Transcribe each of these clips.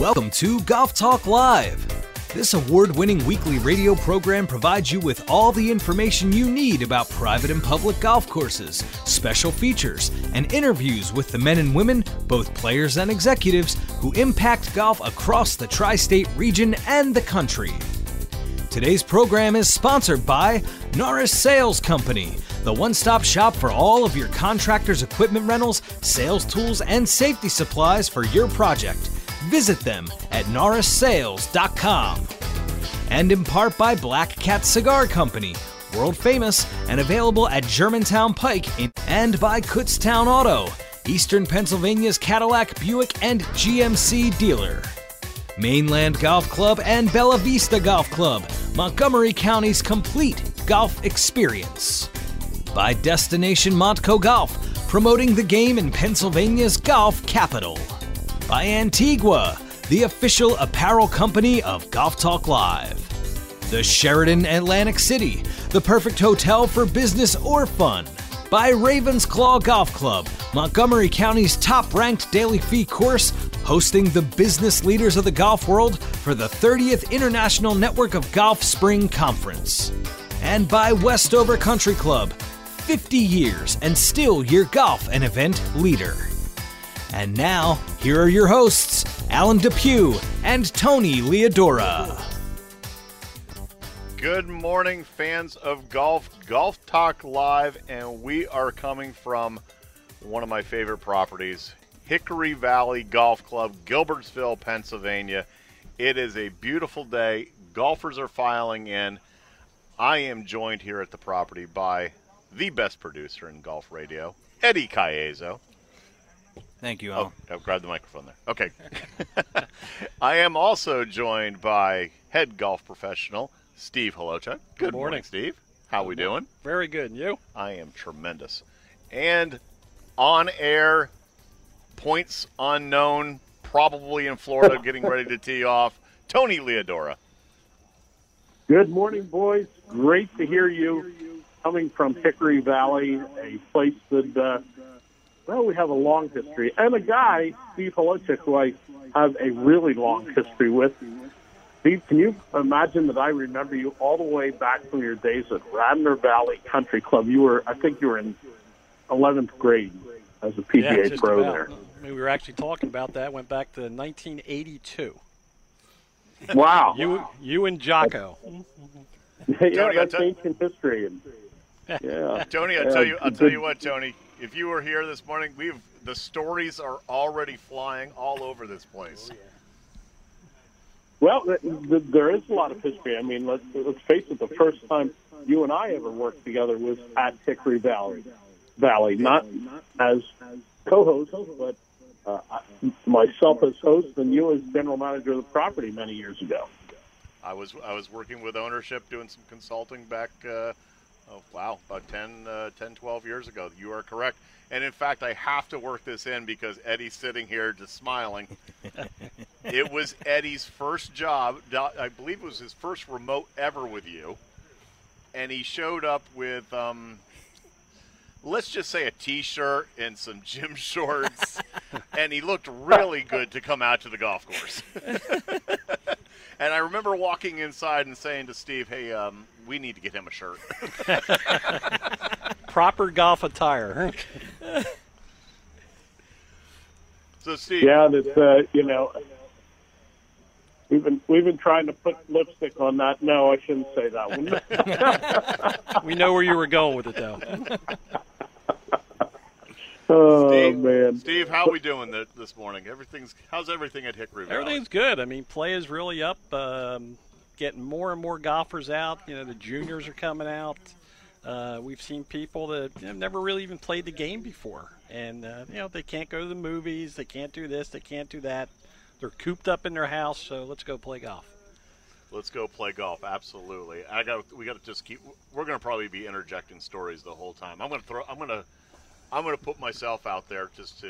Welcome to Golf Talk Live. This award-winning weekly radio program provides you with all the information you need about private and public golf courses, special features, and interviews with the men and women, both players and executives, who impact golf across the tri-state region and the country. Today's program is sponsored by Norris Sales Company, the one-stop shop for all of your contractors' equipment rentals, sales tools, and safety supplies for your project. Visit them at norrissales.com. And in part by Black Cat Cigar Company, world famous and available at Germantown Pike, and by Kutztown Auto, Eastern Pennsylvania's Cadillac, Buick, and GMC dealer. Mainland Golf Club and Bella Vista Golf Club, Montgomery County's complete golf experience. By Destination Montco Golf, promoting the game in Pennsylvania's golf capital. By Antigua, the official apparel company of Golf Talk Live. The Sheraton Atlantic City, the perfect hotel for business or fun. By Ravens Claw Golf Club, Montgomery County's top-ranked daily fee course, hosting the business leaders of the golf world for the 30th International Network of Golf Spring Conference. And by Westover Country Club, 50 years and still your golf and event leader. And now, here are your hosts, Alan Depew and Tony Leodora. Good morning, fans of golf, Golf Talk Live, and we are coming from one of my favorite properties, Hickory Valley Golf Club, Gilbertsville, Pennsylvania. It is a beautiful day. Golfers are filing in. I am joined here at the property by the best producer in golf radio, Eddie Caiazo. Thank you, Al. Oh, grab the microphone there. Okay. I am also joined by head golf professional, Steve Holochuk. Good morning, Steve. How we doing? Very good. And you? I am tremendous. And on air, points unknown, probably in Florida, getting ready to tee off, Tony Leodora. Good morning, boys. Great to hear you coming from Hickory Valley, a place that, we have a long history. And a guy, Steve Holochuk, who I have a really long history with. Steve, can you imagine that I remember you all the way back from your days at Radnor Valley Country Club? I think you were in 11th grade as a PGA pro about there. We were actually talking about that. Went back to 1982. Wow. You and Jocko. Yeah, that's ancient history. Yeah. Tony, I'll tell you what, Tony. If you were here this morning, the stories are already flying all over this place. Oh, yeah. Well, there is a lot of history. I mean, let's face it. The first time you and I ever worked together was at Hickory Valley, not as co-host, but myself as host and you as general manager of the property many years ago. I was working with ownership, doing some consulting back, about 10, 12 years ago. You are correct. And, in fact, I have to work this in because Eddie's sitting here just smiling. It was Eddie's first job. I believe it was his first remote ever with you. And he showed up with, let's just say, a T-shirt and some gym shorts. And he looked really good to come out to the golf course. And I remember walking inside and saying to Steve, hey, we need to get him a shirt. Proper golf attire. So, Steve. Yeah, that's, we've been trying to put lipstick on that. No, I shouldn't say that one. We know where you were going with it, though. Oh, Steve, man. Steve, how are we doing this morning? How's everything at Hickory Valley? Everything's good. I mean, play is really up. Getting more and more golfers out. The juniors are coming out. We've seen people that have never really even played the game before. And, they can't go to the movies. They can't do this. They can't do that. They're cooped up in their house, so let's go play golf. Let's go play golf. Absolutely. We got to just keep. We're going to probably be interjecting stories the whole time. I'm going to put myself out there just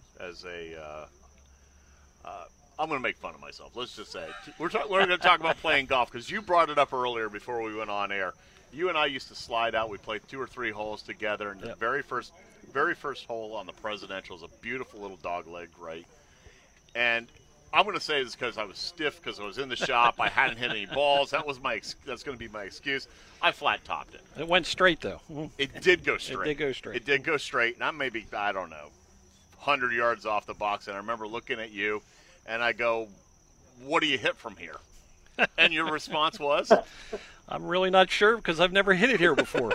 I'm going to make fun of myself. Let's just say we're going to talk about playing golf because you brought it up earlier before we went on air. You and I used to slide out. We played 2 or 3 holes together, and the very first hole on the Presidential is a beautiful little dog leg, right? And I'm going to say this because I was stiff because I was in the shop. I hadn't hit any balls. That's going to be my excuse. I flat topped it. It went straight, though. It did go straight. It did go straight. It did go straight, and I'm maybe, I don't know, 100 yards off the box. And I remember looking at you, and I go, "What do you hit from here?" And your response was, I'm really not sure because I've never hit it here before.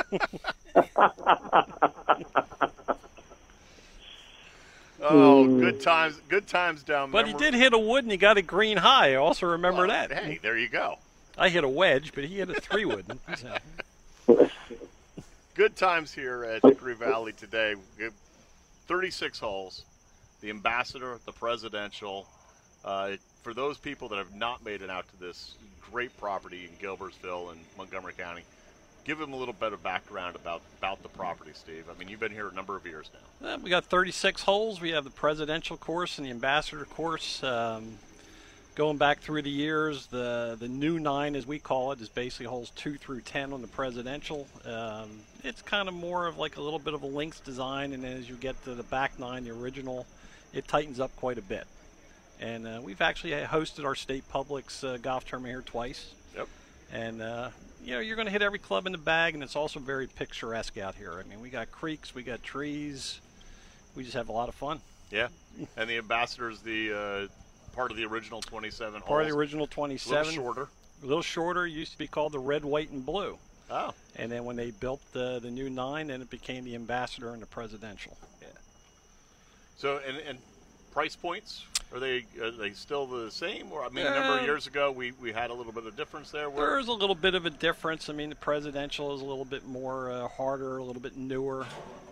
Oh, good times down there. But he did hit a wood, and he got a green high. I also remember that. Hey, there you go. I hit a wedge, but he hit a 3-wood. So. Good times here at Hickory Valley today. 36 holes, the Ambassador, the Presidential. For those people that have not made it out to this great property in Gilbertsville and Montgomery County, give them a little bit of background about the property, Steve. I mean, you've been here a number of years now. We got 36 holes. We have the Presidential course and the Ambassador course. Going back through the years, the new 9, as we call it, is basically holes 2 through 10 on the Presidential. It's kind of more of like a little bit of a links design, and then as you get to the back 9, the original, it tightens up quite a bit. And we've actually hosted our state publics golf tournament here twice. Yep. And you're going to hit every club in the bag, and it's also very picturesque out here. I mean, we got creeks, we got trees. We just have a lot of fun. Yeah. And the Ambassador's the part of the original 27 holes. Part of the original 27. A little shorter. A little shorter. Used to be called the red, white, and blue. Oh. And then when they built the new 9, then it became the Ambassador and the Presidential. Yeah. So, and price points, are they still the same? Or I mean, a number of years ago, we had a little bit of difference there. There's a little bit of a difference. I mean, the Presidential is a little bit more harder, a little bit newer.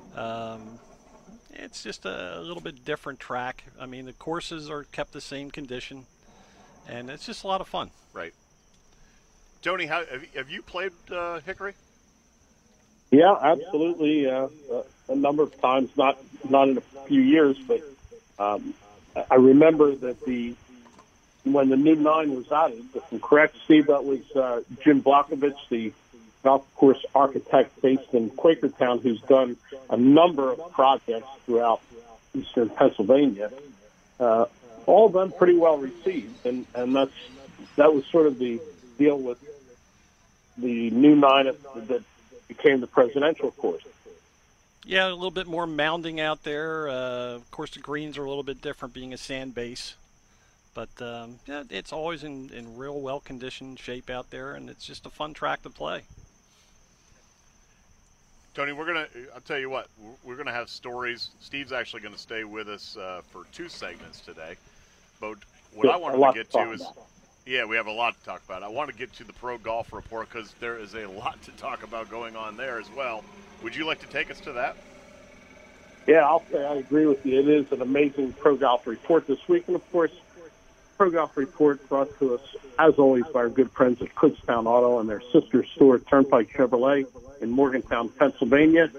It's just a little bit different track. I mean, the courses are kept the same condition, and it's just a lot of fun. Right. Tony, have you played Hickory? Yeah, absolutely. A number of times, not in a few years, but I remember that when the new 9 was added, if I'm correct, Steve, that was Jim Blockovich, the golf course architect based in Quakertown, who's done a number of projects throughout eastern Pennsylvania. All of them pretty well received, and that was sort of the deal with the new 9 that became the Presidential course. Yeah, a little bit more mounding out there. Of course, the greens are a little bit different, being a sand base. But yeah, it's always in real well-conditioned shape out there, and it's just a fun track to play. Tony, I'll tell you what, we're going to have stories. Steve's actually going to stay with us for 2 segments today. But what I wanted to get to is, yeah, we have a lot to talk about. I want to get to the Pro Golf Report because there is a lot to talk about going on there as well. Would you like to take us to that? Yeah, I'll say I agree with you. It is an amazing Pro Golf Report this week. And, of course, Pro Golf Report brought to us, as always, by our good friends at Kutztown Auto and their sister store, Turnpike Chevrolet, in Morgantown, Pennsylvania.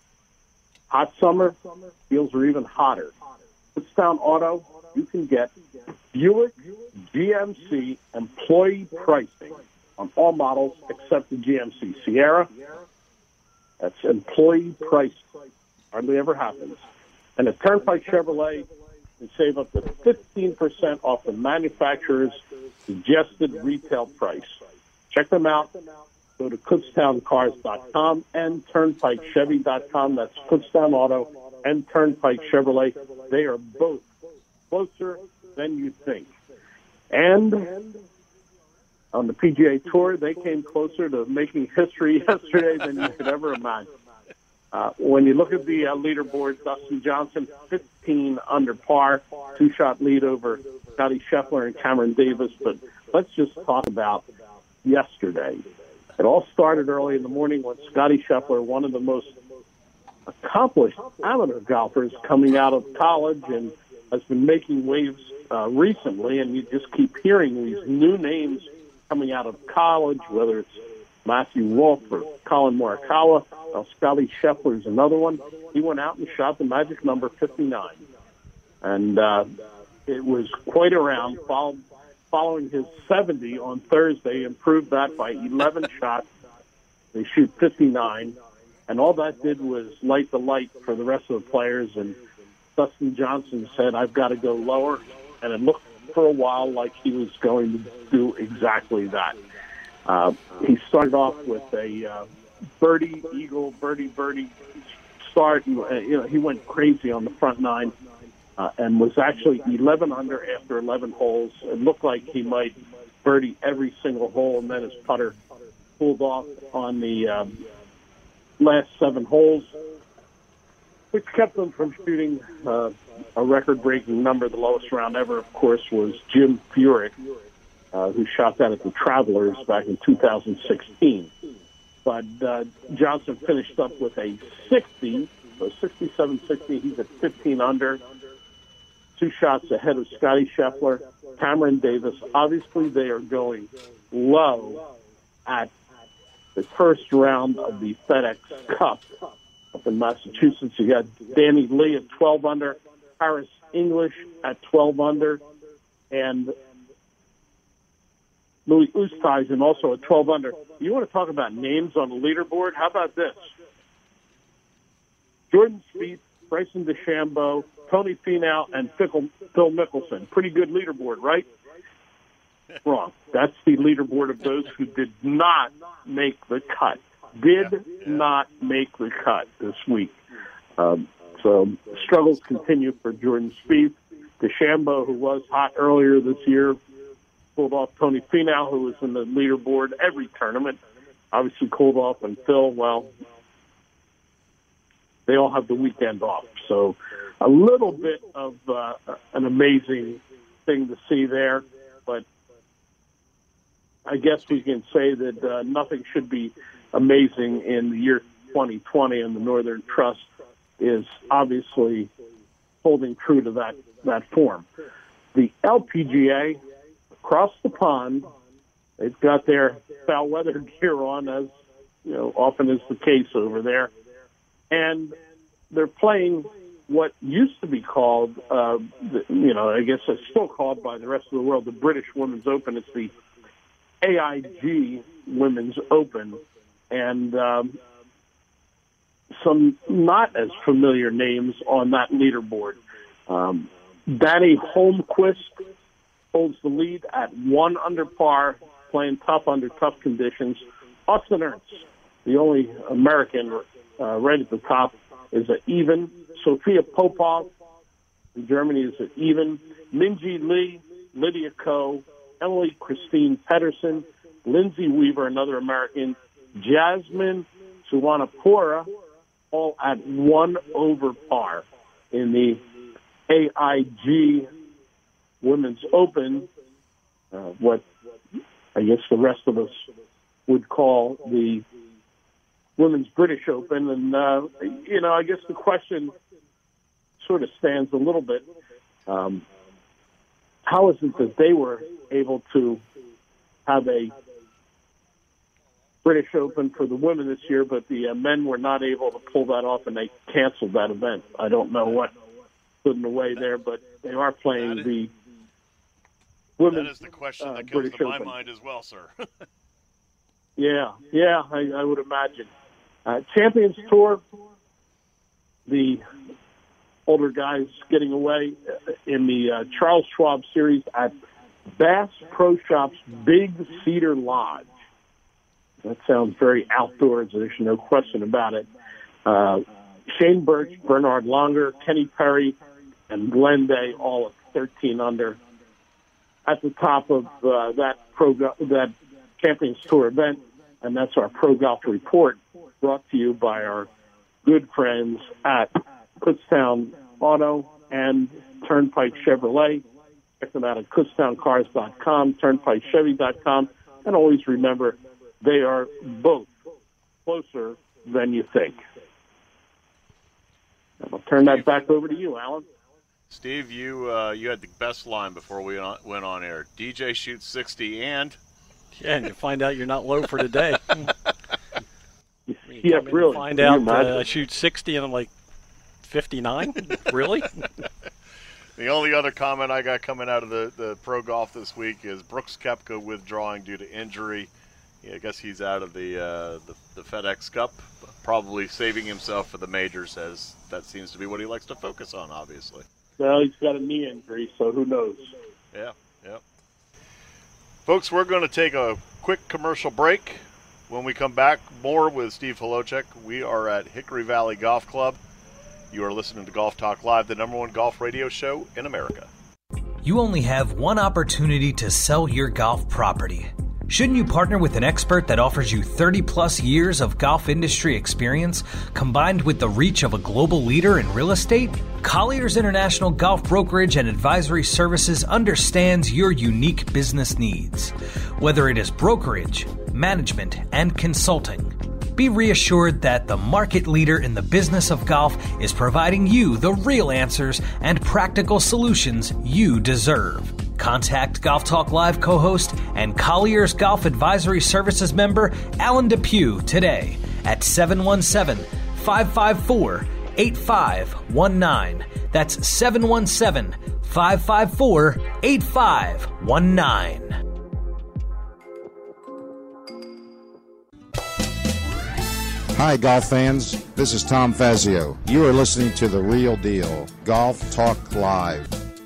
Hot summer, deals are even hotter. Kutztown Auto, you can get Buick GMC employee pricing on all models except the GMC Sierra. That's employee price. Hardly ever happens. And at Turnpike Chevrolet, you can save up to 15% off the manufacturer's suggested retail price. Check them out. Go to KutztownCars.com and TurnpikeChevy.com. That's Kutztown Auto and Turnpike Chevrolet. They are both closer than you think. And on the PGA Tour, they came closer to making history yesterday than you could ever imagine. When you look at the leaderboard, Dustin Johnson, 15 under par, 2-shot lead over Scotty Scheffler and Cameron Davis. But let's just talk about yesterday. It all started early in the morning when Scotty Scheffler, one of the most accomplished amateur golfers coming out of college and has been making waves recently, and you just keep hearing these new names coming out of college, whether it's Matthew Wolff or Colin Morikawa. Scotty Scheffler is another one. He went out and shot the magic number 59. And it was quite a round. Following his 70 on Thursday, improved that by 11 shots. They shoot 59. And all that did was light the light for the rest of the players. And Dustin Johnson said, I've got to go lower. And it looked for a while like he was going to do exactly that. He started off with a birdie, eagle, birdie start. And, he went crazy on the front nine and was actually 11 under after 11 holes. It looked like he might birdie every single hole, and then his putter pulled off on the last 7 holes, which kept him from shooting a record-breaking number. The lowest round ever, of course, was Jim Furyk, who shot that at the Travelers back in 2016. But Johnson finished up with a 60, so 67-60. He's at 15 under, 2 shots ahead of Scotty Scheffler, Cameron Davis. Obviously, they are going low at the first round of the FedEx Cup up in Massachusetts. You got Danny Lee at 12 under, Harris English at 12 under, and Louis Oosthuizen also at 12 under. You want to talk about names on the leaderboard? How about this? Jordan Spieth, Bryson DeChambeau, Tony Finau, and Phil Mickelson. Pretty good leaderboard, right? Wrong. That's the leaderboard of those who did not make the cut. Not make the cut this week. So struggles continue for Jordan Spieth. DeChambeau, who was hot earlier this year, pulled off Tony Finau, who was in the leaderboard every tournament. Obviously cooled off, and Phil, well, they all have the weekend off. So a little bit of an amazing thing to see there. But I guess we can say that nothing should be amazing in the year 2020, and the Northern Trust is obviously holding true to that form. The LPGA, across the pond, they've got their foul weather gear on, as often is the case over there, and they're playing what used to be called, I guess it's still called by the rest of the world, the British Women's Open. It's the AIG Women's Open, and some not as familiar names on that leaderboard. Danny Holmquist holds the lead at 1 under par, playing tough under tough conditions. Austin Ernst, the only American right at the top, is at even. Sophia Popov in Germany is at even. Minjee Lee, Lydia Ko, Emily Christine Pedersen, Lindsay Weaver, another American, Jasmine Suwanapura, all at 1 over par in the AIG Women's Open, what I guess the rest of us would call the Women's British Open. And, I guess the question sort of stands a little bit. How is it that they were able to have a British Open for the women this year, but the men were not able to pull that off, and they canceled that event? I don't know what stood in the way there, but they are playing the women's That is the question that comes British to my Open. mind as well, sir. Yeah, I would imagine. Champions Tour, the older guys getting away in the Charles Schwab Series at Bass Pro Shops Big Cedar Lodge. That sounds very outdoors. There's no question about it. Shane Birch, Bernard Longer, Kenny Perry, and Glenn Day all at 13 under. At the top of that Champions Tour event, and that's our Pro Golf Report, brought to you by our good friends at Kutztown Auto and Turnpike Chevrolet. Check them out at KutztownCars.com, TurnpikeChevy.com, and always remember, they are both closer than you think. I'll turn that back over to you, Alan. Steve, you had the best line before we went on air. DJ shoots 60 and... Yeah, and you find out you're not low for today. Yeah, really. Find out I shoot 60 and I'm like 59? Really? The only other comment I got coming out of the pro golf this week is Brooks Koepka withdrawing due to injury. Yeah, I guess he's out of the FedEx Cup, probably saving himself for the majors, as that seems to be what he likes to focus on, obviously. Well, he's got a knee injury, so who knows? Yeah. Folks, we're going to take a quick commercial break. When we come back, more with Steve Holochek. We are at Hickory Valley Golf Club. You are listening to Golf Talk Live, the #1 golf radio show in America. You only have one opportunity to sell your golf property. Shouldn't you partner with an expert that offers you 30-plus years of golf industry experience, combined with the reach of a global leader in real estate? Colliers International Golf Brokerage and Advisory Services understands your unique business needs. Whether it is brokerage, management, and consulting, be reassured that the market leader in the business of golf is providing you the real answers and practical solutions you deserve. Contact Golf Talk Live co-host and Colliers Golf Advisory Services member Alan Depew today at 717-554-8519. That's 717-554-8519. Hi, golf fans. This is Tom Fazio. You are listening to The Real Deal, Golf Talk Live.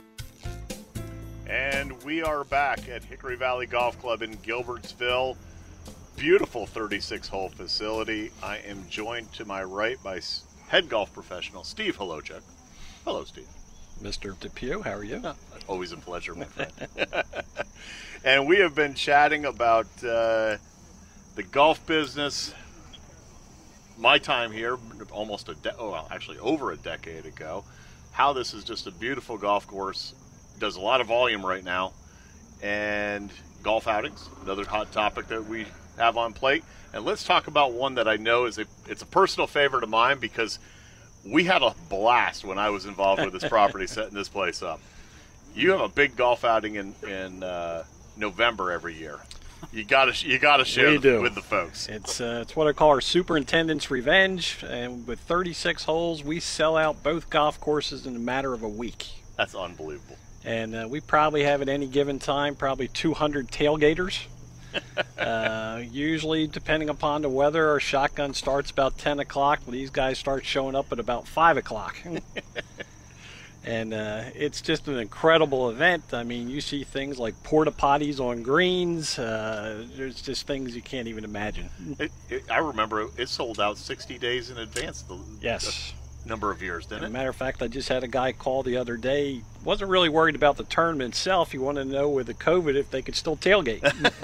And we are back at Hickory Valley Golf Club in Gilbertsville. Beautiful 36-hole facility. I am joined to my right by head golf professional Steve Holochek. Hello, Steve. Mr. Depew, how are you? Always a pleasure, my friend. And we have been chatting about the golf business. My time here, almost over a decade ago, how this is just a beautiful golf course, does a lot of volume right now, and golf outings, another hot topic that we have on plate. And let's talk about one that I know it's a personal favorite of mine because we had a blast when I was involved with this property setting this place up. You have a big golf outing in November every year. You gotta share with the folks. It's what I call our Superintendent's Revenge, and with 36 holes, we sell out both golf courses in a matter of a week. That's unbelievable. And we probably have at any given time probably 200 tailgaters. Usually, depending upon the weather, our shotgun starts about 10 o'clock. These guys start showing up at about 5 o'clock. And it's just an incredible event. I mean, you see things like porta potties on greens. There's just things you can't even imagine. I remember it sold out 60 days in advance. Yes. Number of years, didn't it? As a matter of fact, I just had a guy call the other day. He wasn't really worried about the tournament itself. He wanted to know with the COVID if they could still tailgate.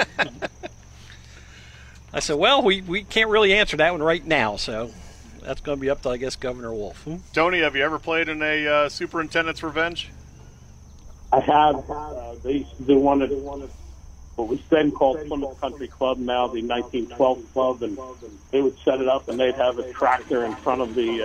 I said, well, we can't really answer that one right now, so that's going to be up to, I guess, Governor Wolf. Tony, have you ever played in a Superintendent's Revenge? I have. They used to do one at what was then called Plymouth Country Club, now the 1912 Club, and they would set it up, and they'd have a tractor in front of the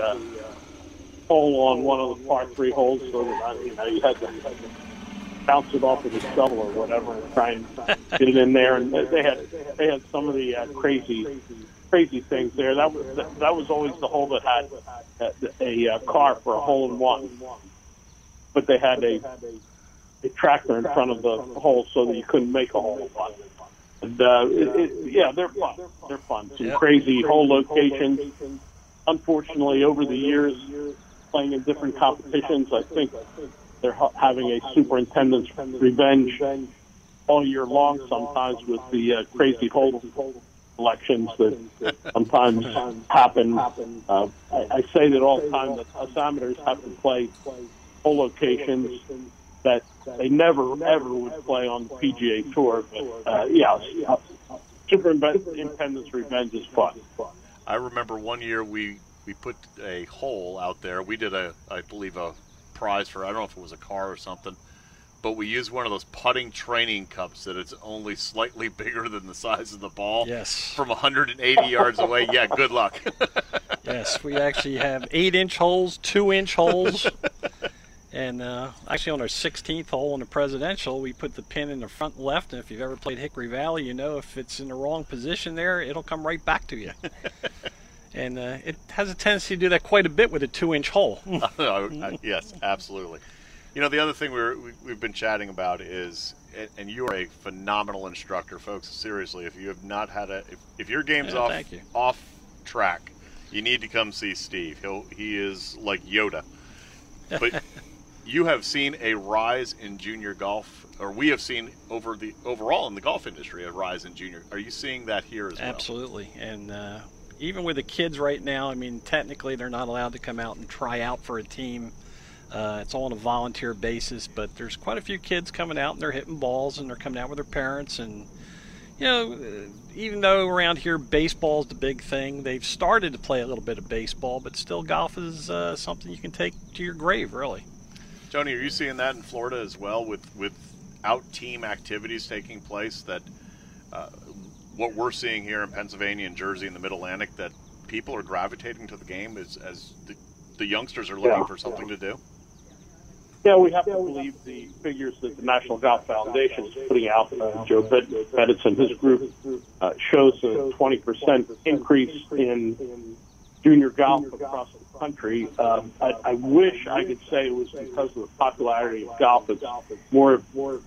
hole on one of the par 3 holes, so that you had to bounce it off with a shovel or whatever and try and get it in there. And they had some of the crazy things there. That was always the hole that had a car for a hole-in-one, but they had a tractor in front of the hole so that you couldn't make a hole-in-one. And they're fun. They're fun. Some crazy hole locations. Unfortunately, over the years, playing in different competitions, I think they're having a Superintendent's Revenge all year long. Sometimes with the crazy hole elections that sometimes happen. I say that all the time that us amateurs have to play hole locations that they never, ever would play on the PGA Tour. But, Superintendent's Revenge is fun. I remember one year we put a hole out there. We did I believe a prize for, I don't know if it was a car or something, but we used one of those putting training cups that it's only slightly bigger than the size of the ball. Yes. From 180 yards away. Yeah, good luck. Yes, we actually have 8-inch holes, 2-inch holes. And actually on our 16th hole in the Presidential, we put the pin in the front left, and if you've ever played Hickory Valley, you know if it's in the wrong position there, it'll come right back to you. And it has a tendency to do that quite a bit with a 2-inch hole. Yes, absolutely. You know, the other thing we've been chatting about is, and you are a phenomenal instructor, folks. Seriously, if you have not had if your game's off track, you need to come see Steve. He is like Yoda. But you have seen a rise in junior golf, or we have seen overall in the golf industry a rise in junior. Are you seeing that here as well? Absolutely. And even with the kids right now, I mean, technically they're not allowed to come out and try out for a team. It's all on a volunteer basis, but there's quite a few kids coming out and they're hitting balls and they're coming out with their parents. And, you know, even though around here baseball is the big thing, they've started to play a little bit of baseball, but still golf is something you can take to your grave, really. Tony, are you seeing that in Florida as well with out-team activities taking place, that what we're seeing here in Pennsylvania and Jersey and the Mid-Atlantic, that people are gravitating to the game as the youngsters are looking for something to do? Yeah, we have to believe the figures that the National Golf Foundation is putting out. Joe Bettis and his group shows a 20% increase in junior golf across the country. I wish I could say it was because of the popularity of golf. It's more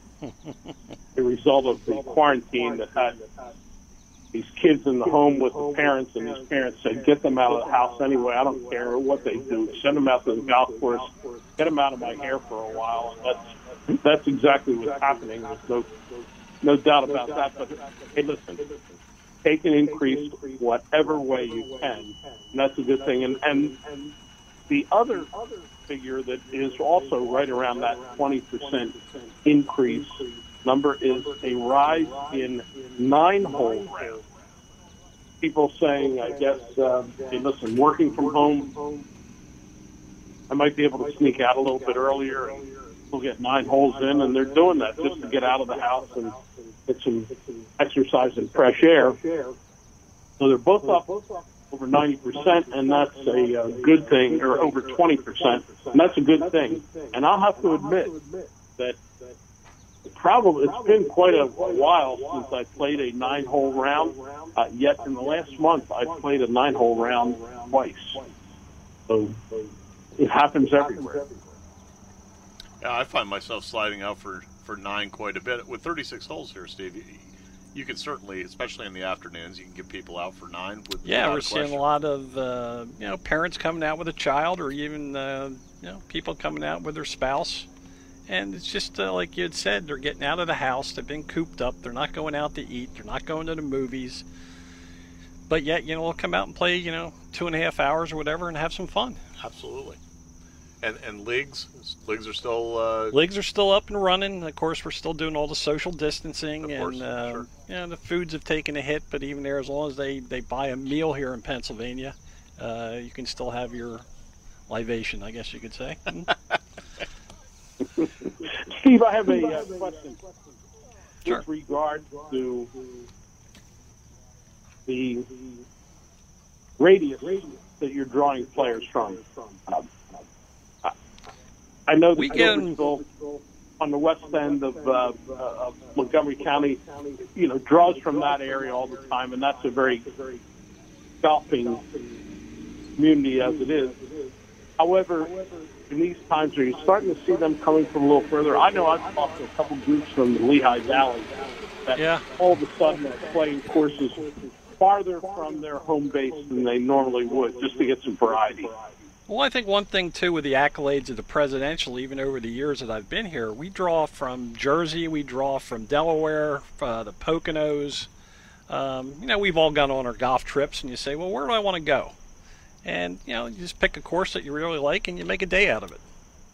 a result of the quarantine that had these kids in the home with the parents, and these parents said, get them out of the house anyway. I don't care what they do. Send them out to the golf course. Get them out of my hair for a while. And that's exactly what's happening. There's no doubt about that. But, hey, listen, take an increase whatever way you can. And that's a good thing. And the other figure that is also right around that 20% increase number is a rise in 9-hole rounds. People saying, I guess, hey, listen, working from home, I might be able to sneak out a little bit earlier and we'll get 9 holes in, and they're doing that just to get out of the house and get some exercise and fresh air. So they're both up over 90%, and that's a good thing, or over 20%, and that's a good thing. And I'll have to admit that it's been quite a while since I played a 9-hole round, yet in the last month I played a 9-hole round twice. So it happens everywhere. Yeah, I find myself sliding out for 9 quite a bit. With 36 holes here, Steve, you can certainly, especially in the afternoons, you can get people out for 9. We're seeing a lot of parents coming out with a child, or even people coming out with their spouse. And it's just like you had said, they're getting out of the house. They've been cooped up. They're not going out to eat. They're not going to the movies. But yet, we'll come out and play, 2.5 hours or whatever and have some fun. Absolutely. And leagues are still... Leagues are still up and running. Of course, we're still doing all the social distancing. Of course, and, sure. The foods have taken a hit. But even there, as long as they buy a meal here in Pennsylvania, you can still have your libation, I guess you could say. Steve, I have a question. Sure. With regard to the radius that you're drawing players from. I know that Gilbertsville, on the west end of Montgomery County, draws from that area all the time, and that's a very golfing community as it is. However, in these times, are you starting to see them coming from a little further? I know I've talked to a couple groups from the Lehigh Valley that all of a sudden are playing courses farther from their home base than they normally would, just to get some variety. Well, I think one thing, too, with the accolades of the presidential, even over the years that I've been here, we draw from Jersey, we draw from Delaware, the Poconos. We've all gone on our golf trips, and you say, well, where do I want to go? And, you just pick a course that you really like, and you make a day out of it.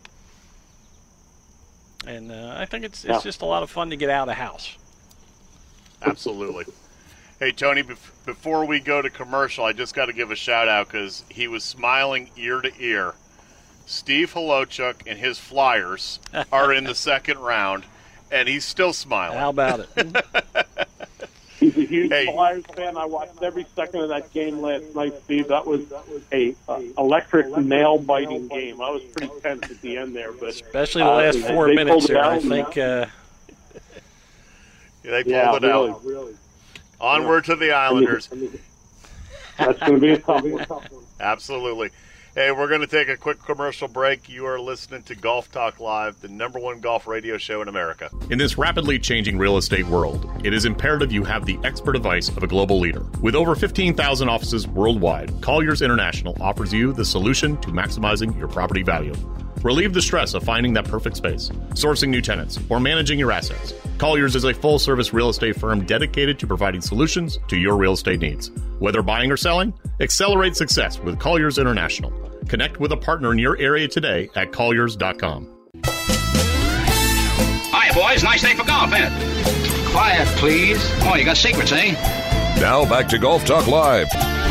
And I think it's just a lot of fun to get out of the house. Absolutely. Hey, Tony, before we go to commercial, I just got to give a shout-out because he was smiling ear to ear. Steve Holochuk and his Flyers are in the second round, and he's still smiling. How about it? He's a huge Flyers fan. I watched every second of that game last night, Steve. That was a electric, nail-biting game. I was pretty tense at the end there. But especially the last 4 minutes there, I think. They pulled it out. Really. Onward to the Islanders. That's going to be a tough one. Absolutely. Hey, we're going to take a quick commercial break. You are listening to Golf Talk Live, the #1 golf radio show in America. In this rapidly changing real estate world, it is imperative you have the expert advice of a global leader. With over 15,000 offices worldwide, Colliers International offers you the solution to maximizing your property value. Relieve the stress of finding that perfect space, sourcing new tenants, or managing your assets. Colliers is a full-service real estate firm dedicated to providing solutions to your real estate needs. Whether buying or selling, accelerate success with Colliers International. Connect with a partner in your area today at Colliers.com. Hiya, boys. Nice day for golf, ain't it? Quiet, please. Oh, you got secrets, eh? Now back to Golf Talk Live.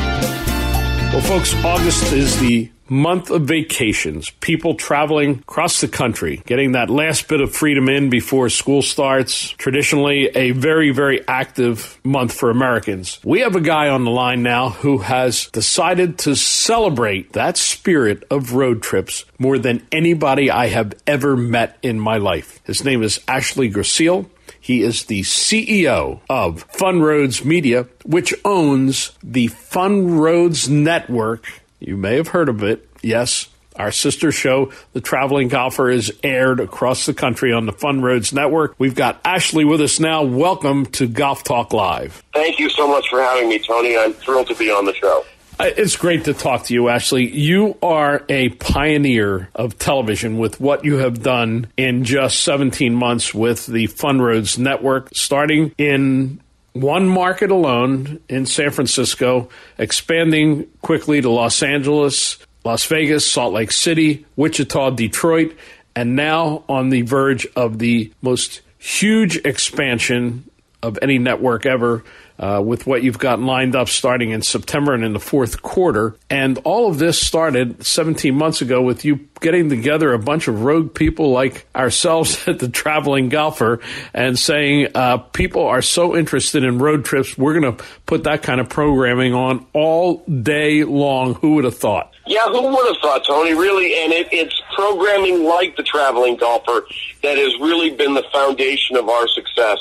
Well, folks, August is the month of vacations. People traveling across the country, getting that last bit of freedom in before school starts. Traditionally, a very, very active month for Americans. We have a guy on the line now who has decided to celebrate that spirit of road trips more than anybody I have ever met in my life. His name is Ashley Gracile. He is the CEO of Fun Roads Media, which owns the Fun Roads Network. You may have heard of it. Yes, our sister show, The Traveling Golfer, is aired across the country on the Fun Roads Network. We've got Ashley with us now. Welcome to Golf Talk Live. Thank you so much for having me, Tony. I'm thrilled to be on the show. It's great to talk to you, Ashley. You are a pioneer of television with what you have done in just 17 months with the Fun Roads Network, starting in one market alone in San Francisco, expanding quickly to Los Angeles, Las Vegas, Salt Lake City, Wichita, Detroit, and now on the verge of the most huge expansion of any network ever, with what you've got lined up starting in September and in the fourth quarter. And all of this started 17 months ago with you getting together a bunch of rogue people like ourselves at the Traveling Golfer and saying, people are so interested in road trips, we're going to put that kind of programming on all day long. Who would have thought? Yeah, who would have thought, Tony? Really, and it's programming like the Traveling Golfer that has really been the foundation of our success.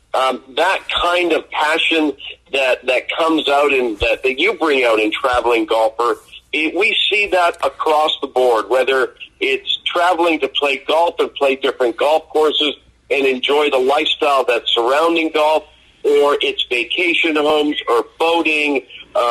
That kind of passion that comes out and that you bring out in Traveling Golfer, we see that across the board, whether it's traveling to play golf and play different golf courses and enjoy the lifestyle that's surrounding golf, or it's vacation homes or boating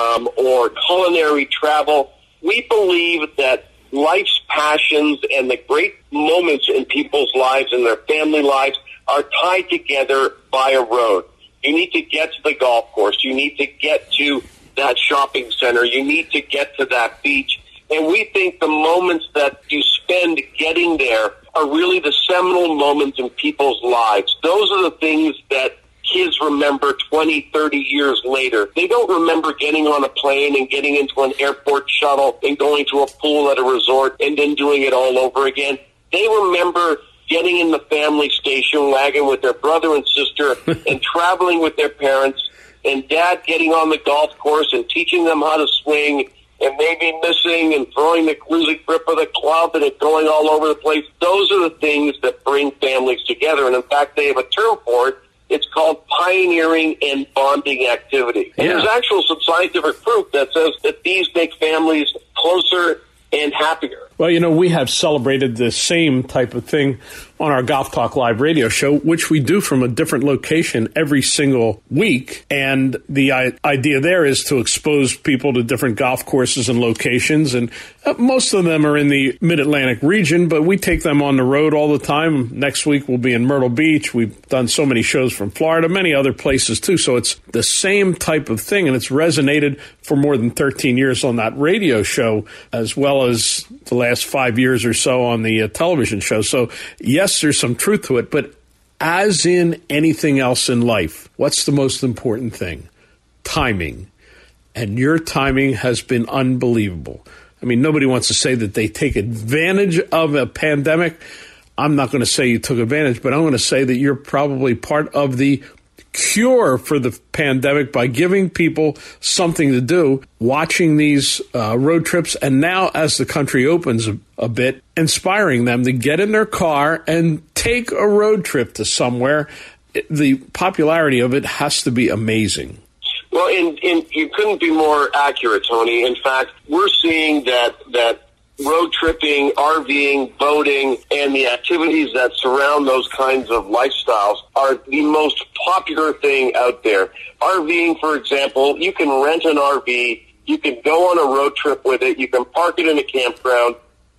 or culinary travel. We believe that life's passions and the great moments in people's lives and their family lives are tied together by a road. You need to get to the golf course. You need to get to that shopping center. You need to get to that beach. And we think the moments that you spend getting there are really the seminal moments in people's lives. Those are the things that kids remember 20, 30 years later. They don't remember getting on a plane and getting into an airport shuttle and going to a pool at a resort and then doing it all over again. They remember getting in the family station wagon with their brother and sister and traveling with their parents, and dad getting on the golf course and teaching them how to swing and maybe missing and throwing the losing grip of the club and it going all over the place. Those are the things that bring families together. And in fact, they have a term for it. It's called pioneering and bonding activity. And there's actual some scientific proof that says that these make families closer and happier. Well, you know, we have celebrated the same type of thing on our Golf Talk Live radio show, which we do from a different location every single week. And the idea there is to expose people to different golf courses and locations. And most of them are in the Mid-Atlantic region, but we take them on the road all the time. Next week, we'll be in Myrtle Beach. We've done so many shows from Florida, many other places, too. So it's the same type of thing, and it's resonated for more than 13 years on that radio show, as well as the last 5 years or so on the television show. So, yes, there's some truth to it, but as in anything else in life, what's the most important thing? Timing. And your timing has been unbelievable. I mean, nobody wants to say that they take advantage of a pandemic. I'm not going to say you took advantage, but I'm going to say that you're probably part of the cure for the pandemic by giving people something to do, watching these road trips, and now as the country opens a bit, inspiring them to get in their car and take a road trip to somewhere. The popularity of it has to be amazing. Well, and you couldn't be more accurate, Tony. In fact, we're seeing that road tripping, RVing, boating, and the activities that surround those kinds of lifestyles are the most popular thing out there. RVing, for example, you can rent an RV, you can go on a road trip with it, you can park it in a campground,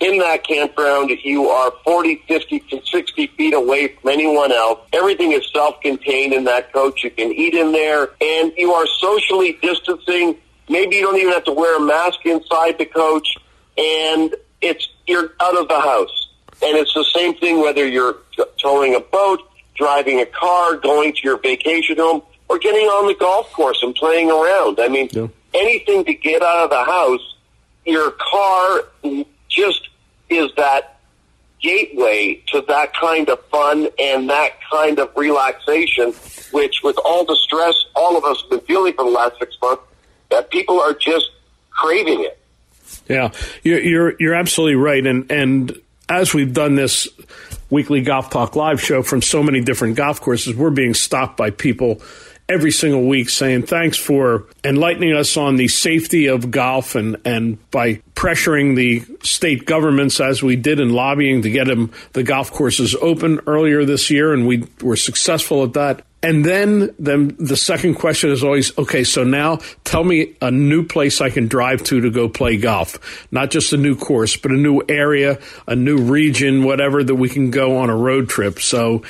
in that campground. You are 40, 50, 60 feet away from anyone else. Everything is self-contained in that coach. You can eat in there, and you are socially distancing. Maybe you don't even have to wear a mask inside the coach, and you're out of the house. And it's the same thing whether you're towing a boat, driving a car, going to your vacation home, or getting on the golf course and playing around. I mean, anything to get out of the house. Your car just is that gateway to that kind of fun and that kind of relaxation, which with all the stress all of us have been feeling for the last 6 months, that people are just craving it. Yeah, you're absolutely right. And as we've done this weekly Golf Talk Live show from so many different golf courses, we're being stopped by people every single week saying thanks for enlightening us on the safety of golf and by pressuring the state governments as we did in lobbying to get the golf courses open earlier this year, and we were successful at that. And then the second question is always, okay, so now tell me a new place I can drive to go play golf. Not just a new course, but a new area, a new region, whatever, that we can go on a road trip. So,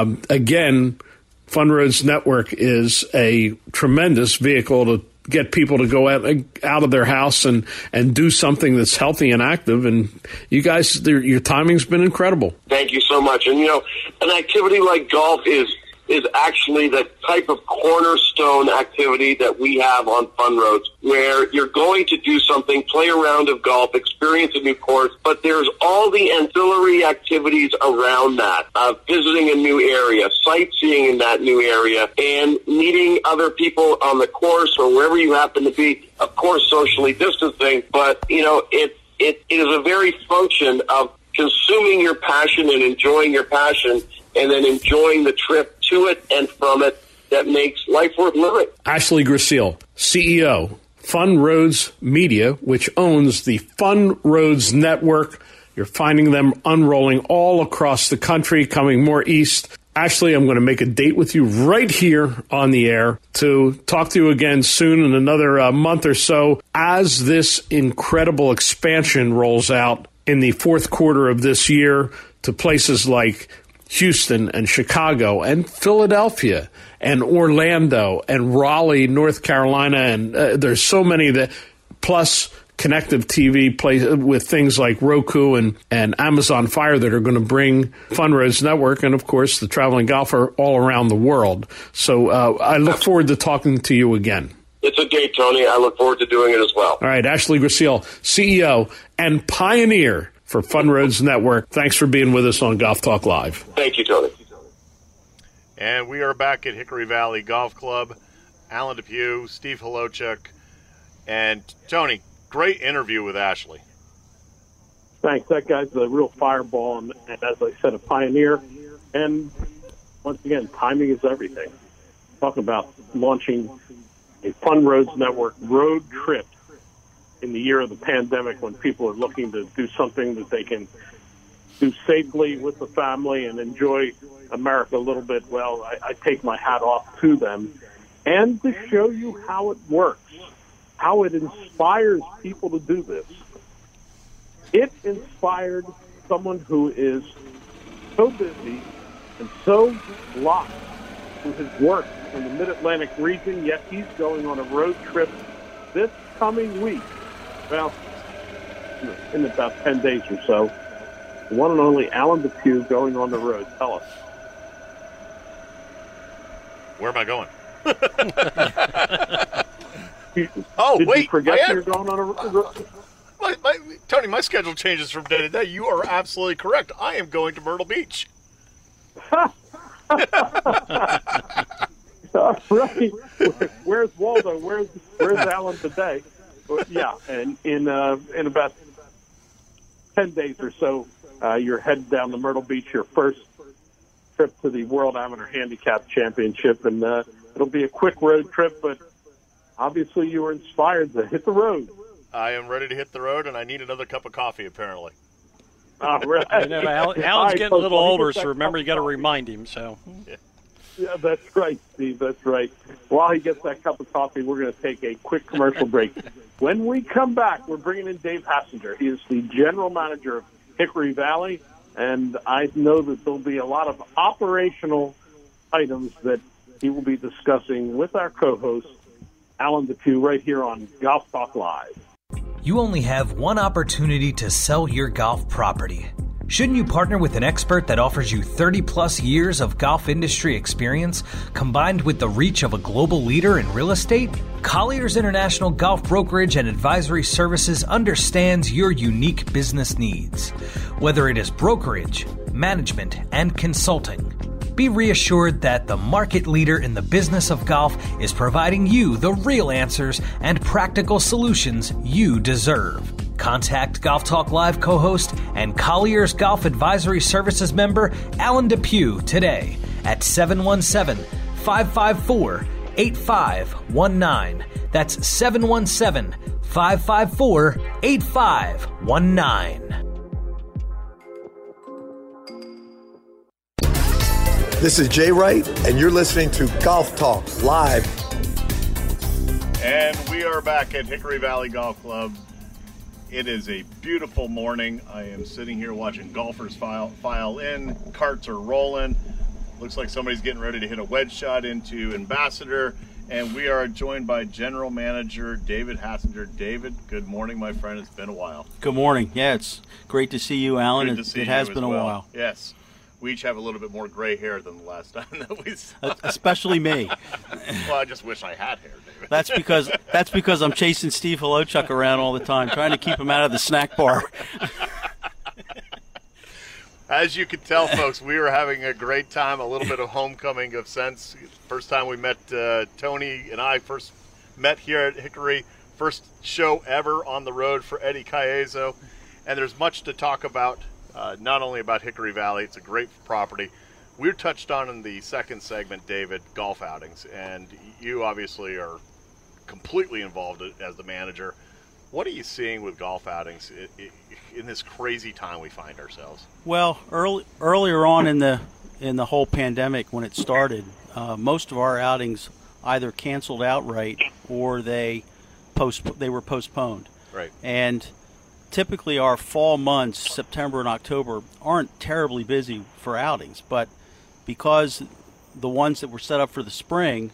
again, Fun Roads Network is a tremendous vehicle to get people to go out of their house and do something that's healthy and active. And you guys, your timing's been incredible. Thank you so much. And, an activity like golf is actually the type of cornerstone activity that we have on Fun Roads, where you're going to do something, play a round of golf, experience a new course, but there's all the ancillary activities around that, visiting a new area, sightseeing in that new area, and meeting other people on the course or wherever you happen to be, of course, socially distancing, but, it is a very function of consuming your passion and enjoying your passion, and then enjoying the trip to it and from it that makes life worth living. Ashley Gracile, CEO, Fun Roads Media, which owns the Fun Roads Network. You're finding them unrolling all across the country, coming more east. Ashley, I'm going to make a date with you right here on the air to talk to you again soon in another month or so as this incredible expansion rolls out in the fourth quarter of this year to places like Houston and Chicago and Philadelphia and Orlando and Raleigh, North Carolina. And there's so many that, plus connective TV with things like Roku and Amazon Fire that are going to bring Fun Roads Network and, of course, the Traveling Golfer all around the world. So I look forward to talking to you again. It's a date, Tony. I look forward to doing it as well. All right, Ashley Gracile, CEO and pioneer for Fun Roads Network. Thanks for being with us on Golf Talk Live. Thank you, Tony. And we are back at Hickory Valley Golf Club. Alan Depew, Steve Holochuk, and Tony. Great interview with Ashley. Thanks. That guy's a real fireball, and as I said, a pioneer. And once again, timing is everything. Talk about launching a Fun Roads Network road trip in the year of the pandemic, when people are looking to do something that they can do safely with the family and enjoy America a little bit. Well, I take my hat off to them. And to show you how it works, how it inspires people to do this. It inspired someone who is so busy and so locked to his work in the Mid-Atlantic region, yet he's going on a road trip this coming week. Well, in about 10 days or so. The one and only Alan Depew going on the road. Tell us. Where am I going? Did wait. you forget you're going on a road? Tony, my schedule changes from day to day. You are absolutely correct. I am going to Myrtle Beach. Right. Where's Waldo? Where's Alan today? Yeah, and in about 10 days or so, you're headed down to Myrtle Beach, your first trip to the World Amateur Handicap Championship, and it'll be a quick road trip, but obviously you were inspired to hit the road. I am ready to hit the road, and I need another cup of coffee, apparently. Right. Alan's getting a little older, so remember, you got to remind him. So, Yeah, that's right, Steve. That's right. While he gets that cup of coffee, we're going to take a quick commercial break. When we come back, we're bringing in Dave Hassinger. He is the general manager of Hickory Valley, and I know that there'll be a lot of operational items that he will be discussing with our co-host, Alan DePew, right here on Golf Talk Live. You only have one opportunity to sell your golf property. Shouldn't you partner with an expert that offers you 30-plus years of golf industry experience, combined with the reach of a global leader in real estate? Colliers International Golf Brokerage and Advisory Services understands your unique business needs. Whether it is brokerage, management, and consulting, be reassured that the market leader in the business of golf is providing you the real answers and practical solutions you deserve. Contact Golf Talk Live co-host and Colliers Golf Advisory Services member Alan DePew today at 717-554-8519. That's 717-554-8519. This is Jay Wright, and you're listening to Golf Talk Live. And we are back at Hickory Valley Golf Club. It is a beautiful morning. I am sitting here watching golfers file in. Carts are rolling. Looks like somebody's getting ready to hit a wedge shot into Ambassador. And we are joined by General Manager David Hassinger. David, good morning, my friend. It's been a while. Good morning. Yeah, it's great to see you, Alan. It has been a while. Yes. We each have a little bit more gray hair than the last time that we saw. Especially me. Well, I just wish I had hair, David. That's because I'm chasing Steve Holochuk around all the time, trying to keep him out of the snack bar. As you can tell, folks, we were having a great time, a little bit of homecoming of sense. First time we met, Tony and I first met here at Hickory. First show ever on the road for Eddie Caiazo. And there's much to talk about. Not only about Hickory Valley, it's a great property. We touched on in the second segment, David, golf outings, and you obviously are completely involved as the manager. What are you seeing with golf outings in this crazy time we find ourselves? Well, earlier on in the whole pandemic when it started, most of our outings either canceled outright or they were postponed. Right. And typically our fall months, September and October, aren't terribly busy for outings, but because the ones that were set up for the spring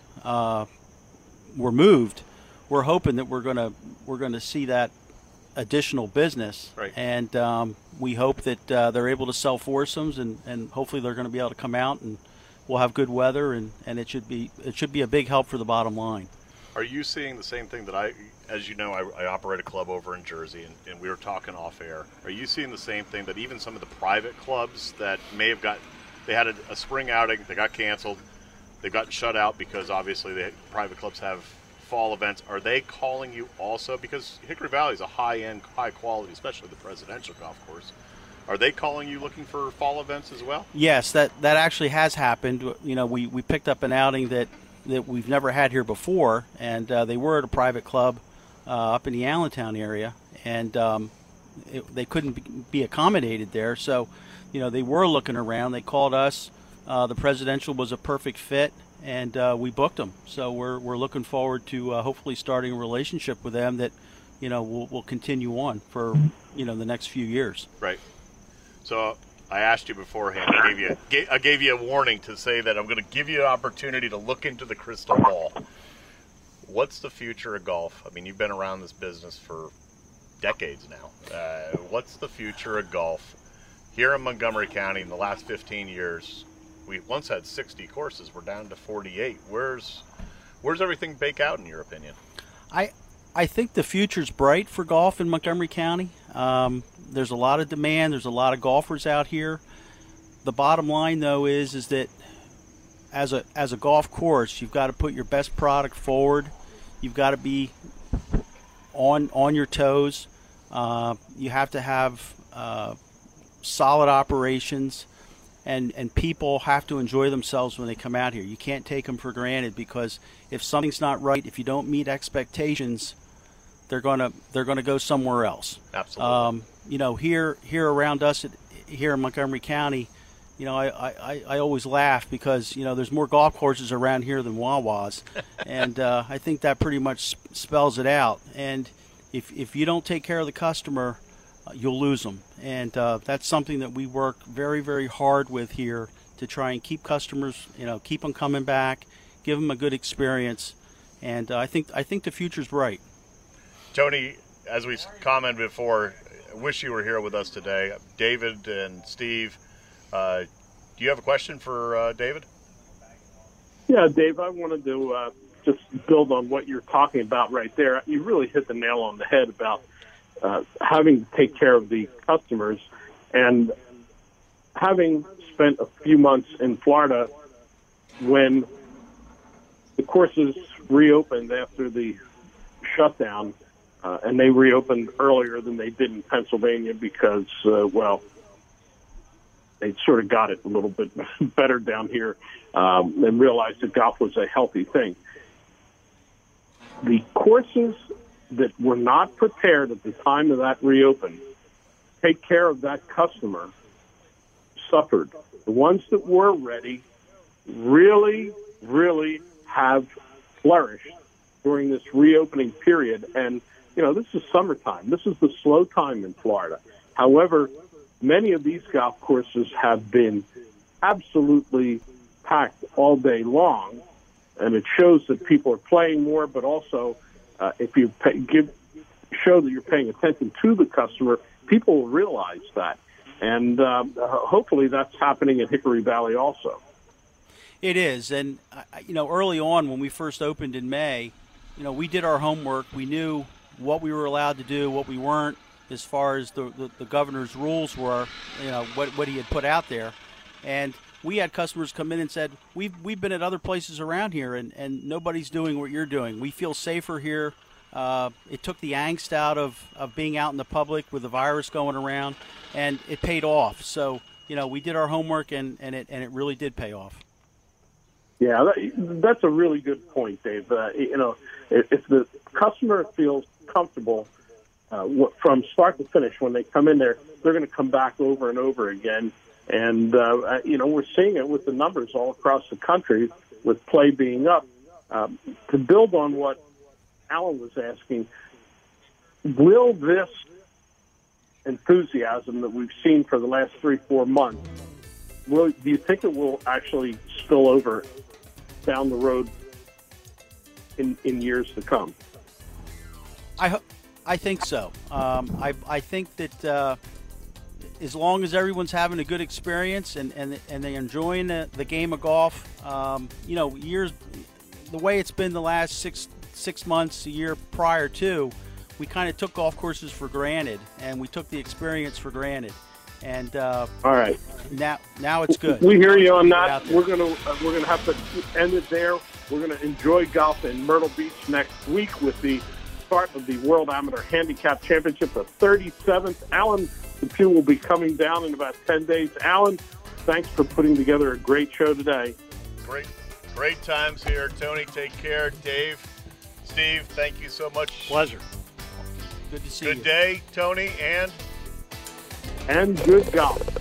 were moved, we're hoping that we're going to see that additional business. Right. And we hope that they're able to sell foursomes, and hopefully they're going to be able to come out, and we'll have good weather, and it should be a big help for the bottom line. Are you seeing the same thing that as you know, I operate a club over in Jersey, and we were talking off air. Are you seeing the same thing, that even some of the private clubs that may have they had a spring outing, they got canceled, they've gotten shut out because obviously the private clubs have fall events. Are they calling you also? Because Hickory Valley is a high-end, high-quality, especially the presidential golf course. Are they calling you looking for fall events as well? Yes, that actually has happened. You know, we picked up an outing that we've never had here before, and they were at a private club up in the Allentown area, and they couldn't be accommodated there. So, you know, they were looking around. They called us. The presidential was a perfect fit, and we booked them. So we're looking forward to hopefully starting a relationship with them that, you know, will continue on for, you know, the next few years. Right. So I asked you beforehand. I gave you a warning to say that I'm going to give you an opportunity to look into the crystal ball. What's the future of golf? I mean, you've been around this business for decades now. What's the future of golf here in Montgomery County? In the last 15 years, we once had 60 courses. We're down to 48. Where's everything bake out, in your opinion? I think the future's bright for golf in Montgomery County. There's a lot of demand. There's a lot of golfers out here. The bottom line, though, is that as a golf course, you've got to put your best product forward. You've got to be on your toes. You have to have solid operations, and people have to enjoy themselves when they come out here. You can't take them for granted, because if something's not right, if you don't meet expectations, they're gonna go somewhere else. Absolutely. You know, here around us here in Montgomery County, I always laugh because, there's more golf courses around here than Wawa's. And I think that pretty much spells it out. And if you don't take care of the customer, you'll lose them. And that's something that we work very, very hard with here to try and keep customers, keep them coming back, give them a good experience. And I think the future's bright. Tony, as we commented before, I wish you were here with us today. David and Steve, do you have a question for David? Yeah, Dave, I wanted to just build on what you're talking about right there. You really hit the nail on the head about having to take care of the customers. And having spent a few months in Florida when the courses reopened after the shutdown, and they reopened earlier than they did in Pennsylvania because, they sort of got it a little bit better down here and realized that golf was a healthy thing. The courses that were not prepared at the time of that reopen take care of that customer suffered. The ones that were ready really, really have flourished during this reopening period. And, this is summertime. This is the slow time in Florida. However, many of these golf courses have been absolutely packed all day long, and it shows that people are playing more, but also if you show that you're paying attention to the customer, people will realize that. And hopefully that's happening in Hickory Valley also. It is. And, early on when we first opened in May, we did our homework. We knew what we were allowed to do, what we weren't, as far as the governor's rules were, what he had put out there. And we had customers come in and said, we've been at other places around here, and nobody's doing what you're doing. We feel safer here. It took the angst out of being out in the public with the virus going around, and it paid off. So, we did our homework, and it really did pay off. Yeah, that's a really good point, Dave. If the customer feels comfortable from start to finish, when they come in there, they're going to come back over and over again. And, we're seeing it with the numbers all across the country with play being up. To build on what Alan was asking, will this enthusiasm that we've seen for the last 3-4 months, do you think it will actually spill over down the road in years to come? I think so. I think that as long as everyone's having a good experience and they're enjoying the game of golf, years the way it's been the last six months, a year prior to, we kind of took golf courses for granted, and we took the experience for granted. And all right, now it's good. We hear you on that. We're gonna have to end it there. We're gonna enjoy golf in Myrtle Beach next week with the start of the World Amateur Handicap Championship, the 37th. Alan Depew will be coming down in about 10 days. Alan, thanks for putting together a great show today. Great times here. Tony, take care. Dave, Steve, thank you so much. Pleasure. Good to see you. Good day, Tony, and good golf.